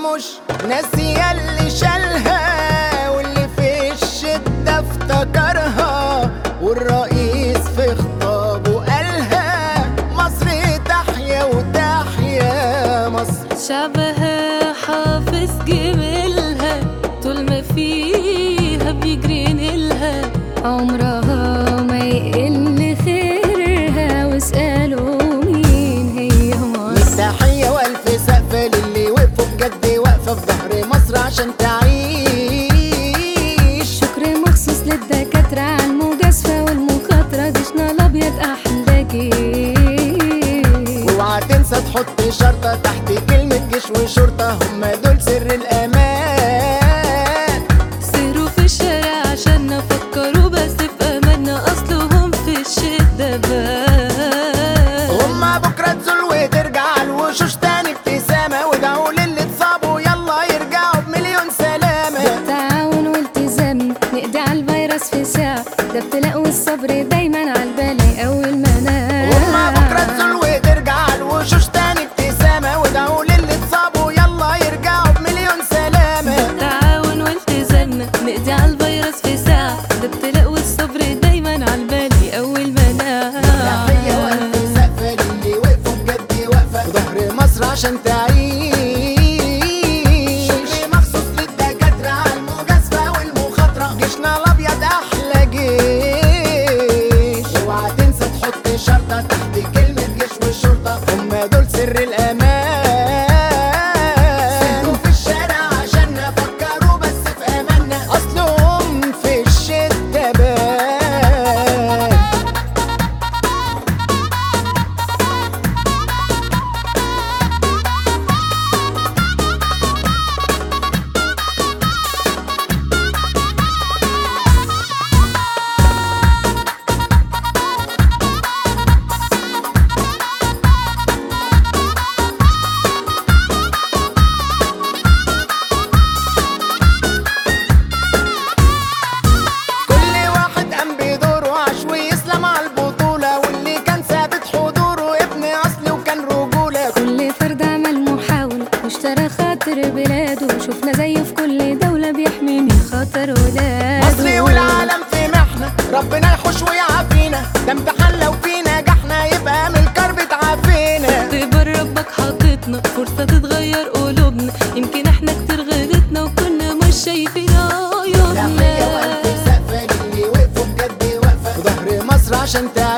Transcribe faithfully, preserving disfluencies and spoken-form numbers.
مش ناسية اللي شالها واللي في الشدة افتكرها، والرئيس في خطابه قالها مصر تحيا وتحيا مصر. شعبها حافظ جميلها طول ما فيها بيجري نيلها، عمرها ما يقل خيرها واسألوا مين هي مصر. تحية والف سقفة للي وقفوا بجد واقفة في ظهر مصر عشان تعيش. شكر مخصوص للدكاترة على المجازفة والمخاطرة، جيشنا الأبيض أحلى جيش. اوعى تنسى تحط شرطة تحت كلمة جيش وشرطة، هم دول سر الأمان. سيروا في الشارع عشان نفكروا بس في أماننا، أصلهم في الشدة بان. هما بكرة تزول وترجع الوشوش تاني ابتسامة، وادعوا للي اتصابوا يلا يرجعوا بمليون سلامة. بالتعاون والتزام نقضي على الفيروس في ساعة، ده ابتلاء والصبر دايما على البلاء أول ما نام. هما بكرة تزول وترجع الوشوش تاني ابتسامة، وادعوا للي اتصابوا يلا يرجعوا بمليون سلامة. بالتعاون والتزام نقضي على الفيروس في ساعة، ده ابتلاء والصبر دايما على البلاء أول ما نام. تحية والف سقفة للي وقفوا بجد واقفة في ظهر مصر عشان تعيش. شكر مخصوص للدكاترة على المجازفة والمخاطرة، جيشنا الأبيض أحلى جيش. اوعى تنسى تحط شرطة تحت كلمة جيش وشرطة، هم دول سر الأمان. سيروا في الشارع عشان نفكروا بس في أماننا، أصلهم في الشدة بان. اشترى خاطر بلاده، شفنا زيه في كل دولة بيحمي من خطر ولاده. مصري والعالم في محنة، ربنا يحوش ويعافينا، ده امتحان لو في نجحنا يبقى من الكرب تعافينا. اختبار ربك حاططنا فرصة تتغير قلوبنا، يمكن احنا كتير غلطنا وكنا مش شايفين عيوبنا. تحية والف سقفة للي وقفوا بجد واقفة في ظهر مصر عشان تعيش.